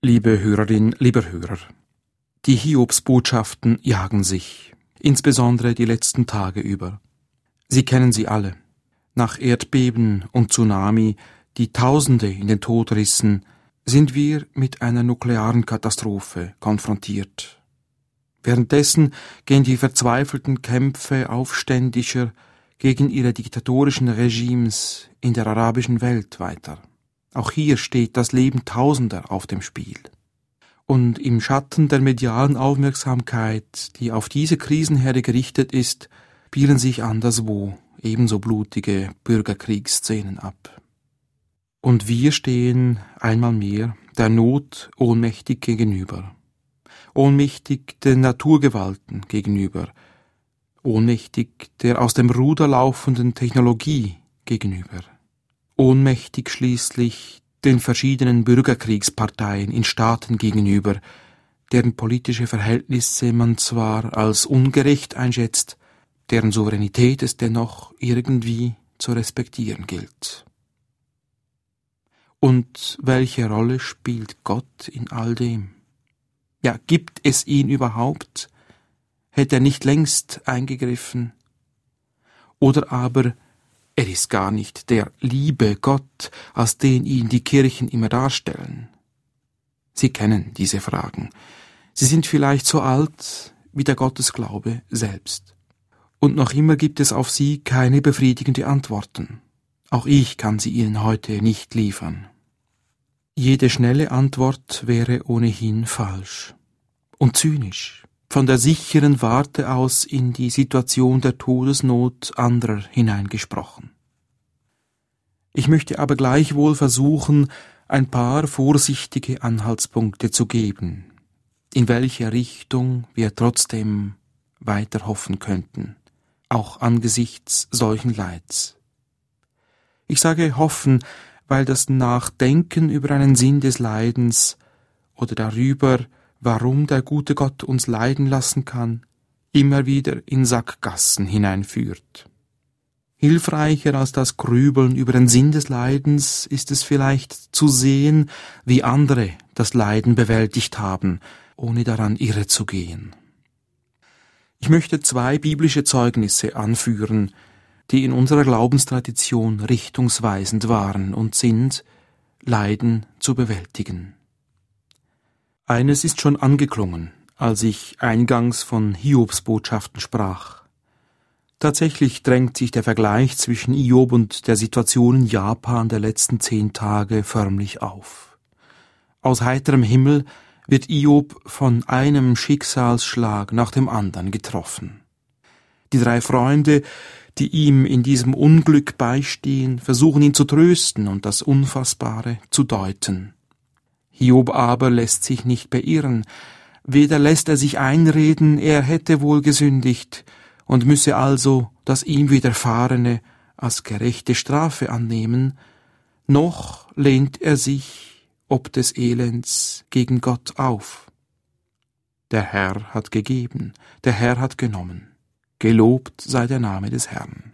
Liebe Hörerin, lieber Hörer, die Hiobsbotschaften jagen sich, insbesondere die letzten Tage über. Sie kennen sie alle. Nach Erdbeben und Tsunami, die Tausende in den Tod rissen, sind wir mit einer nuklearen Katastrophe konfrontiert. Währenddessen gehen die verzweifelten Kämpfe Aufständischer gegen ihre diktatorischen Regimes in der arabischen Welt weiter. Auch hier steht das Leben Tausender auf dem Spiel. Und im Schatten der medialen Aufmerksamkeit, die auf diese Krisenherde gerichtet ist, spielen sich anderswo ebenso blutige Bürgerkriegsszenen ab. Und wir stehen einmal mehr der Not ohnmächtig gegenüber. Ohnmächtig den Naturgewalten gegenüber. Ohnmächtig der aus dem Ruder laufenden Technologie gegenüber. Ohnmächtig schließlich den verschiedenen Bürgerkriegsparteien in Staaten gegenüber, deren politische Verhältnisse man zwar als ungerecht einschätzt, deren Souveränität es dennoch irgendwie zu respektieren gilt. Und welche Rolle spielt Gott in all dem? Ja, gibt es ihn überhaupt? Hätte er nicht längst eingegriffen? Oder aber er ist gar nicht der liebe Gott, als den ihn die Kirchen immer darstellen. Sie kennen diese Fragen. Sie sind vielleicht so alt wie der Gottesglaube selbst. Und noch immer gibt es auf sie keine befriedigende Antworten. Auch ich kann sie Ihnen heute nicht liefern. Jede schnelle Antwort wäre ohnehin falsch und zynisch, von der sicheren Warte aus in die Situation der Todesnot anderer hineingesprochen. Ich möchte aber gleichwohl versuchen, ein paar vorsichtige Anhaltspunkte zu geben, in welche Richtung wir trotzdem weiter hoffen könnten, auch angesichts solchen Leids. Ich sage hoffen, weil das Nachdenken über einen Sinn des Leidens oder darüber, warum der gute Gott uns leiden lassen kann, immer wieder in Sackgassen hineinführt. Hilfreicher als das Grübeln über den Sinn des Leidens ist es vielleicht zu sehen, wie andere das Leiden bewältigt haben, ohne daran irre zu gehen. Ich möchte 2 biblische Zeugnisse anführen, die in unserer Glaubenstradition richtungsweisend waren und sind, Leiden zu bewältigen. Eines ist schon angeklungen, als ich eingangs von Hiobsbotschaften sprach. Tatsächlich drängt sich der Vergleich zwischen Hiob und der Situation in Japan der letzten 10 Tage förmlich auf. Aus heiterem Himmel wird Hiob von einem Schicksalsschlag nach dem anderen getroffen. Die 3 Freunde, die ihm in diesem Unglück beistehen, versuchen ihn zu trösten und das Unfassbare zu deuten. Hiob aber lässt sich nicht beirren, weder lässt er sich einreden, er hätte wohl gesündigt und müsse also das ihm Widerfahrene als gerechte Strafe annehmen, noch lehnt er sich ob des Elends gegen Gott auf. Der Herr hat gegeben, der Herr hat genommen. Gelobt sei der Name des Herrn.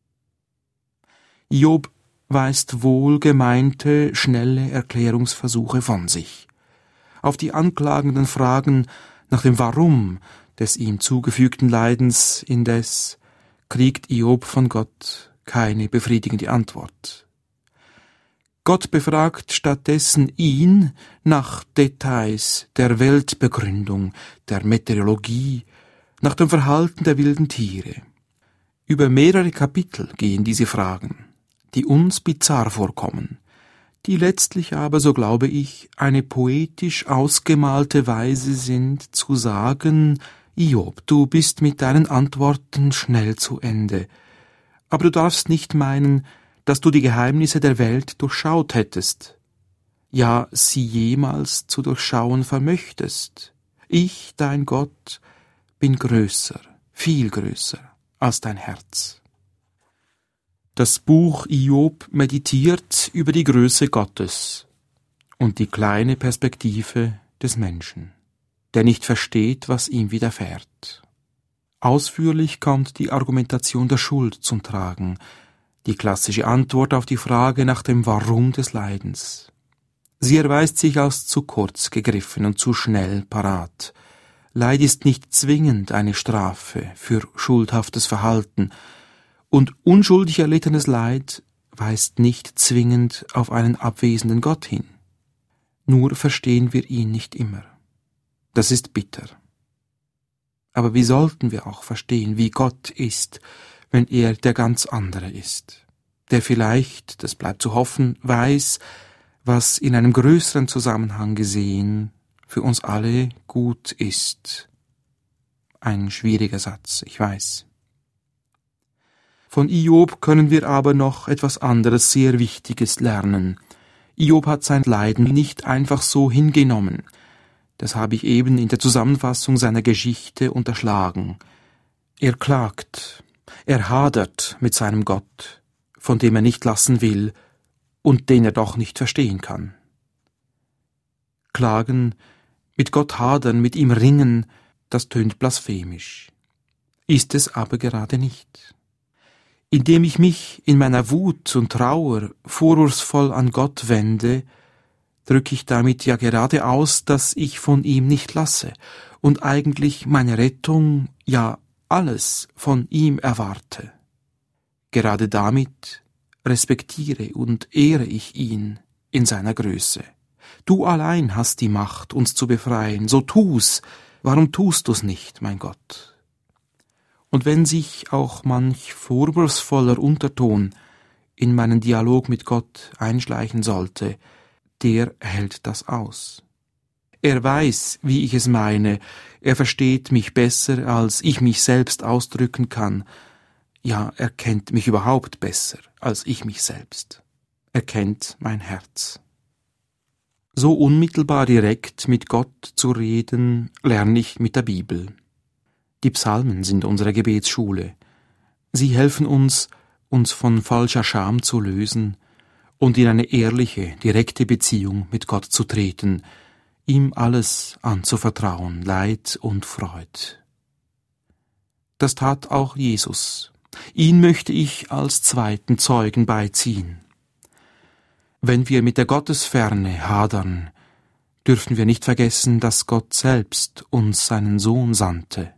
Hiob weist wohlgemeinte, schnelle Erklärungsversuche von sich. Auf die anklagenden Fragen nach dem Warum des ihm zugefügten Leidens indes kriegt Hiob von Gott keine befriedigende Antwort. Gott befragt stattdessen ihn nach Details der Weltbegründung, der Meteorologie, nach dem Verhalten der wilden Tiere. Über mehrere Kapitel gehen diese Fragen, die uns bizarr vorkommen, die letztlich aber, so glaube ich, eine poetisch ausgemalte Weise sind, zu sagen: Hiob, du bist mit deinen Antworten schnell zu Ende, aber du darfst nicht meinen, dass du die Geheimnisse der Welt durchschaut hättest, ja, sie jemals zu durchschauen vermöchtest. Ich, dein Gott, bin größer, viel größer als dein Herz. Das Buch Hiob meditiert über die Größe Gottes und die kleine Perspektive des Menschen, der nicht versteht, was ihm widerfährt. Ausführlich kommt die Argumentation der Schuld zum Tragen, die klassische Antwort auf die Frage nach dem Warum des Leidens. Sie erweist sich als zu kurz gegriffen und zu schnell parat. Leid ist nicht zwingend eine Strafe für schuldhaftes Verhalten, und unschuldig erlittenes Leid weist nicht zwingend auf einen abwesenden Gott hin. Nur verstehen wir ihn nicht immer. Das ist bitter. Aber wie sollten wir auch verstehen, wie Gott ist, wenn er der ganz andere ist, der vielleicht, das bleibt zu hoffen, weiß, was in einem größeren Zusammenhang gesehen für uns alle gut ist. Ein schwieriger Satz, ich weiß. Von Hiob können wir aber noch etwas anderes sehr Wichtiges lernen. Hiob hat sein Leiden nicht einfach so hingenommen. Das habe ich eben in der Zusammenfassung seiner Geschichte unterschlagen. Er klagt, er hadert mit seinem Gott, von dem er nicht lassen will und den er doch nicht verstehen kann. Klagen, mit Gott hadern, mit ihm ringen, das tönt blasphemisch. Ist es aber gerade nicht. Indem ich mich in meiner Wut und Trauer vorwurfsvoll an Gott wende, drücke ich damit ja gerade aus, dass ich von ihm nicht lasse und eigentlich meine Rettung, ja alles von ihm erwarte. Gerade damit respektiere und ehre ich ihn in seiner Größe. Du allein hast die Macht, uns zu befreien, so tu's, warum tust du's nicht, mein Gott? Und wenn sich auch manch vorwurfsvoller Unterton in meinen Dialog mit Gott einschleichen sollte, der hält das aus. Er weiß, wie ich es meine, er versteht mich besser, als ich mich selbst ausdrücken kann. Ja, er kennt mich überhaupt besser, als ich mich selbst. Er kennt mein Herz. So unmittelbar direkt mit Gott zu reden, lerne ich mit der Bibel. Die Psalmen sind unsere Gebetsschule. Sie helfen uns von falscher Scham zu lösen und in eine ehrliche, direkte Beziehung mit Gott zu treten, ihm alles anzuvertrauen, Leid und Freud. Das tat auch Jesus. Ihn möchte ich als zweiten Zeugen beiziehen. Wenn wir mit der Gottesferne hadern, dürfen wir nicht vergessen, dass Gott selbst uns seinen Sohn sandte.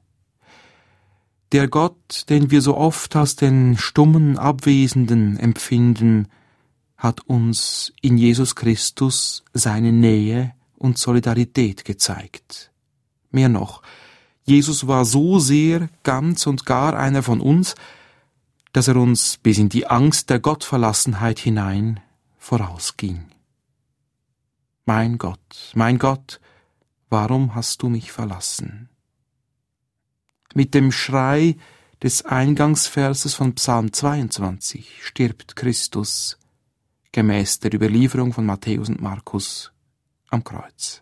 Der Gott, den wir so oft als den stummen Abwesenden empfinden, hat uns in Jesus Christus seine Nähe und Solidarität gezeigt. Mehr noch, Jesus war so sehr ganz und gar einer von uns, dass er uns bis in die Angst der Gottverlassenheit hinein vorausging. Mein Gott, warum hast du mich verlassen? Mit dem Schrei des Eingangsverses von Psalm 22 stirbt Christus, gemäß der Überlieferung von Matthäus und Markus, am Kreuz.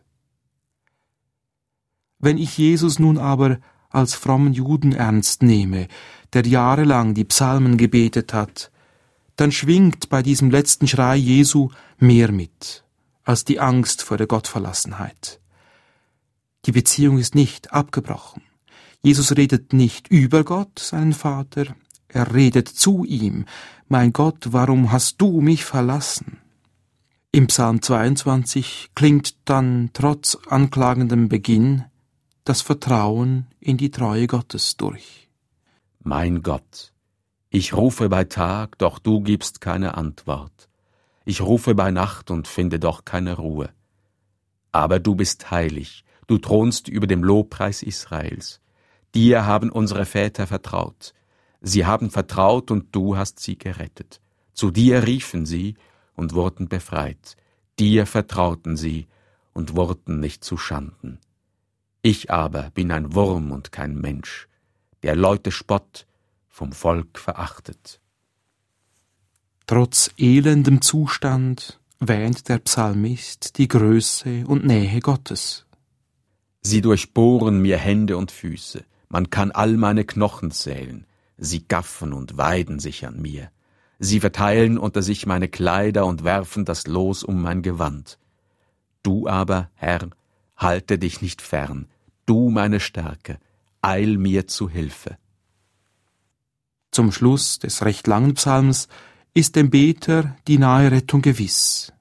Wenn ich Jesus nun aber als frommen Juden ernst nehme, der jahrelang die Psalmen gebetet hat, dann schwingt bei diesem letzten Schrei Jesu mehr mit, als die Angst vor der Gottverlassenheit. Die Beziehung ist nicht abgebrochen. Jesus redet nicht über Gott, seinen Vater, er redet zu ihm. Mein Gott, warum hast du mich verlassen? Im Psalm 22 klingt dann trotz anklagendem Beginn das Vertrauen in die Treue Gottes durch. Mein Gott, ich rufe bei Tag, doch du gibst keine Antwort. Ich rufe bei Nacht und finde doch keine Ruhe. Aber du bist heilig, du thronst über dem Lobpreis Israels. Dir haben unsere Väter vertraut. Sie haben vertraut und du hast sie gerettet. Zu dir riefen sie und wurden befreit. Dir vertrauten sie und wurden nicht zu Schanden. Ich aber bin ein Wurm und kein Mensch, der Leute spott, vom Volk verachtet. Trotz elendem Zustand wähnt der Psalmist die Größe und Nähe Gottes. Sie durchbohren mir Hände und Füße, man kann all meine Knochen zählen, sie gaffen und weiden sich an mir. Sie verteilen unter sich meine Kleider und werfen das Los um mein Gewand. Du aber, Herr, halte dich nicht fern, du meine Stärke, eil mir zu Hilfe. Zum Schluss des recht langen Psalms ist dem Beter die nahe Rettung gewiss.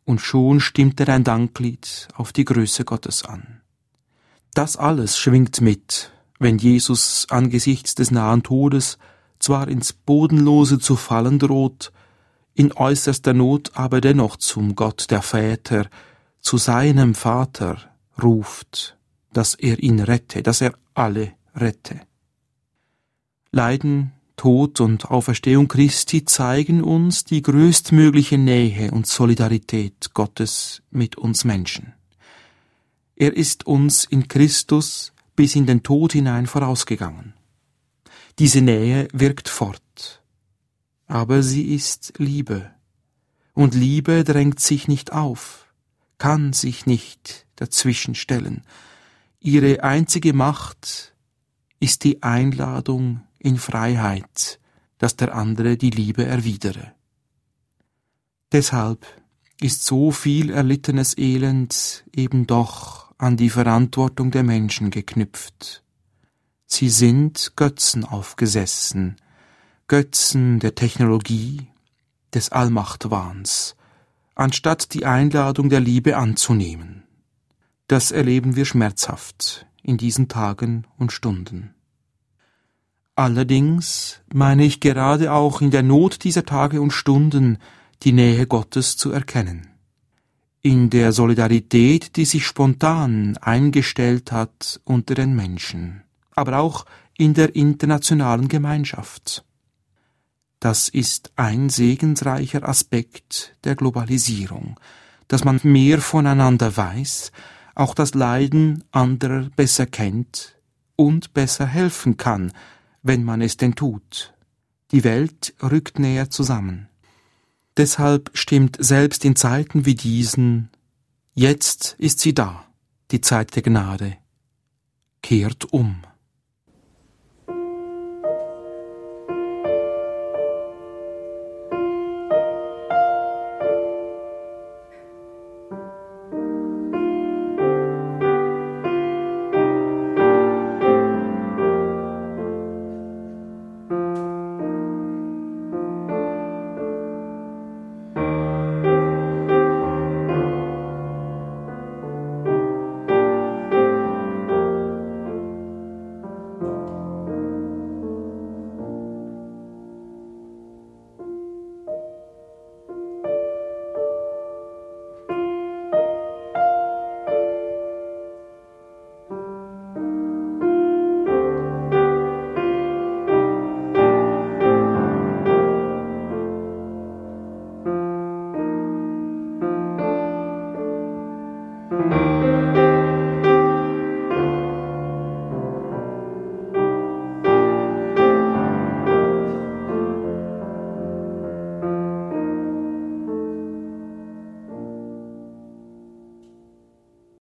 und schon stimmt er ein Danklied auf die Größe Gottes an. Das alles schwingt mit, wenn Jesus angesichts des nahen Todes zwar ins Bodenlose zu fallen droht, in äußerster Not aber dennoch zum Gott der Väter, zu seinem Vater ruft, dass er ihn rette, dass er alle rette. Leiden, Tod und Auferstehung Christi zeigen uns die größtmögliche Nähe und Solidarität Gottes mit uns Menschen. Er ist uns in Christus bis in den Tod hinein vorausgegangen. Diese Nähe wirkt fort, aber sie ist Liebe, und Liebe drängt sich nicht auf, kann sich nicht dazwischenstellen. Ihre einzige Macht ist die Einladung in Freiheit, dass der andere die Liebe erwidere. Deshalb ist so viel erlittenes Elend eben doch an die Verantwortung der Menschen geknüpft. Sie sind Götzen aufgesessen, Götzen der Technologie, des Allmachtwahns, anstatt die Einladung der Liebe anzunehmen. Das erleben wir schmerzhaft in diesen Tagen und Stunden. Allerdings meine ich gerade auch in der Not dieser Tage und Stunden die Nähe Gottes zu erkennen. In der Solidarität, die sich spontan eingestellt hat unter den Menschen, aber auch in der internationalen Gemeinschaft. Das ist ein segensreicher Aspekt der Globalisierung, dass man mehr voneinander weiß, auch das Leiden anderer besser kennt und besser helfen kann, wenn man es denn tut. Die Welt rückt näher zusammen. Deshalb stimmt selbst in Zeiten wie diesen: Jetzt ist sie da, die Zeit der Gnade. Kehrt um.